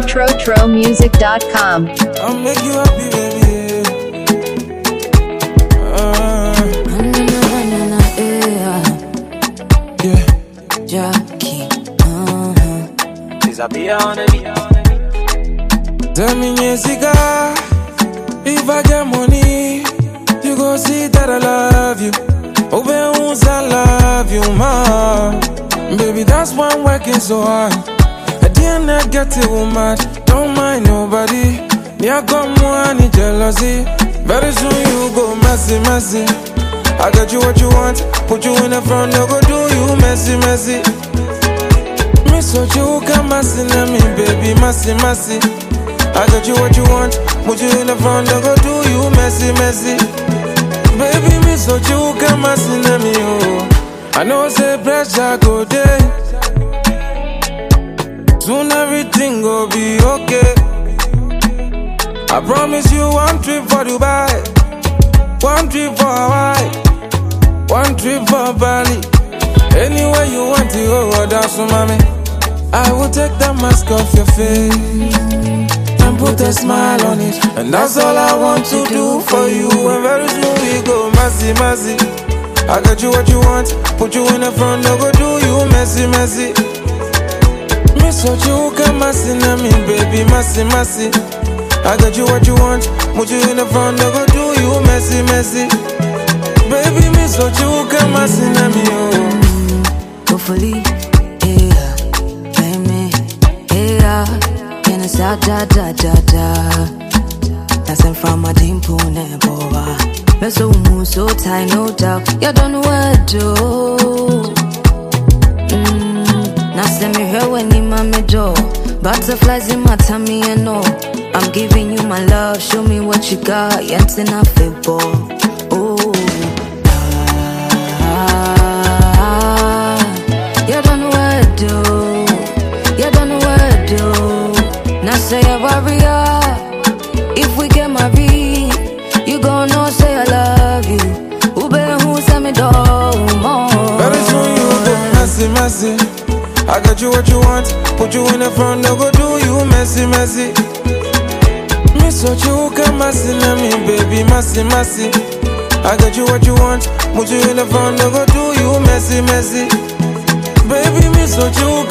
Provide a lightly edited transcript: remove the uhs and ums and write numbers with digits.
TroTroMusic.com. I'll make you happy, baby. Yeah. Jackie. Tell me, Jessica, if I get money, you gon' see that I love you. Oh, I love you, ma. Baby, that's why I'm working so hard. I didn't get a woman, don't mind nobody. Yeah, come on, need jealousy. Very soon you go messy, messy. I got you what you want, put you in the front, no go do you messy, messy. Me so you come messy, me baby, messy, messy. I got you what you want, put you in the front, no go do you messy, messy. Baby, me so you come messy, me oh. I know say pressure go day. Soon everything go be okay. I promise you one trip for Dubai, one trip for Hawaii, one trip for Bali. Anywhere you want to go, that's so mommy. I will take the mask off your face and put a smile on it, and that's all I want to do for you. And very soon we go messy, messy. I got you what you want, put you in the front, no go do you messy, messy. Me so you can messy, me baby, messy, messy. I got you what you want, put you in the front, no go do you messy, messy. Baby, me so you can messy, me oh. Hopefully, yeah, baby, yeah, can I start da da da da? That's in from my team, Pune, Boa. Me so move so tight, no doubt. You don't know what to do. Now send me here when you mommy do. Butterflies in my tummy, and no. I'm giving you my love, show me what you got. Yet in a football. Oh, you don't know what to do. You don't know what to do. Now say a warrior. If we get married, you gon' know say I love you. Ube who send me do more. Very soon you go messy, messy. I got you what you want, put you in the front, no go do you messy, messy. Me so you can messy, me baby, messy, messy. I got you what you want, put you in the front, no go do you messy, messy. Baby, me so you